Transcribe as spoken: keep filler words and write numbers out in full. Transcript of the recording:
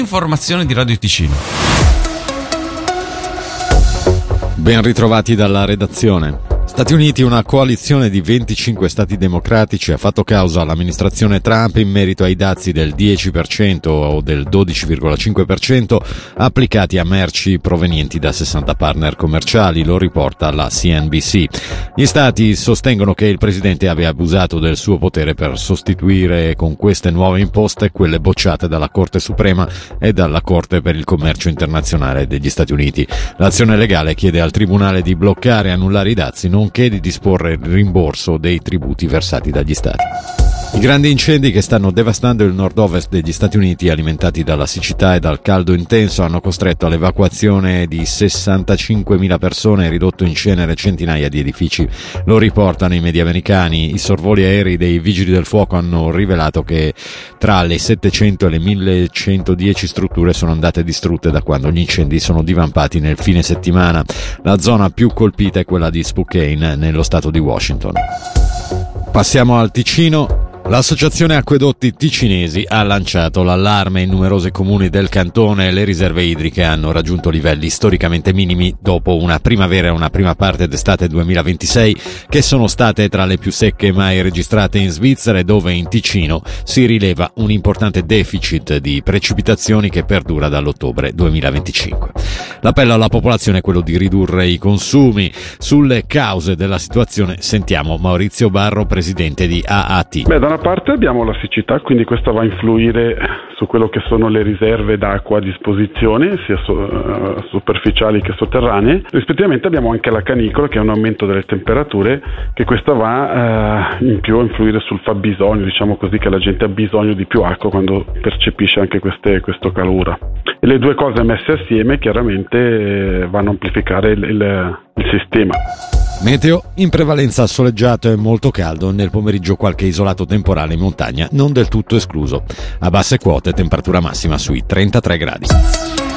Informazione di Radio Ticino. Ben ritrovati dalla redazione. Stati Uniti, una coalizione di venticinque stati democratici ha fatto causa all'amministrazione Trump in merito ai dazi del dieci per cento o del dodici virgola cinque per cento applicati a merci provenienti da sessanta partner commerciali, lo riporta la C N B C. Gli stati sostengono che il presidente abbia abusato del suo potere per sostituire con queste nuove imposte quelle bocciate dalla Corte Suprema e dalla Corte per il Commercio Internazionale degli Stati Uniti. L'azione legale chiede al Tribunale di bloccare e annullare i dazi, nonché di disporre il rimborso dei tributi versati dagli stati. I grandi incendi che stanno devastando il nord-ovest degli Stati Uniti, alimentati dalla siccità e dal caldo intenso, hanno costretto all'evacuazione di sessantacinquemila persone e ridotto in cenere centinaia di edifici. Lo riportano i media americani. I sorvoli aerei dei vigili del fuoco hanno rivelato che tra le settecento e le millecentodieci strutture sono andate distrutte da quando gli incendi sono divampati nel fine settimana. La zona più colpita è quella di Spokane, nello stato di Washington. Passiamo al Ticino. L'Associazione Acquedotti Ticinesi ha lanciato l'allarme in numerosi comuni del cantone. Le riserve idriche hanno raggiunto livelli storicamente minimi dopo una primavera e una prima parte d'estate duemilaventisei che sono state tra le più secche mai registrate in Svizzera, e dove in Ticino si rileva un importante deficit di precipitazioni che perdura dall'ottobre duemilaventicinque. L'appello alla popolazione è quello di ridurre i consumi. Sulle cause della situazione sentiamo Maurizio Barro, presidente di A A T. Beh, da una parte abbiamo la siccità, quindi questo va a influire su quello che sono le riserve d'acqua a disposizione, sia so, uh, superficiali che sotterranee. Rispettivamente abbiamo anche la canicola, che è un aumento delle temperature, che questa va uh, in più a influire sul fabbisogno, diciamo così, che la gente ha bisogno di più acqua quando percepisce anche queste, questo calore. E le due cose messe assieme chiaramente eh, vanno a amplificare il, il, il sistema. Meteo: in prevalenza soleggiato e molto caldo, nel pomeriggio qualche isolato temporale in montagna, non del tutto escluso. A basse quote temperatura massima sui trentatré gradi.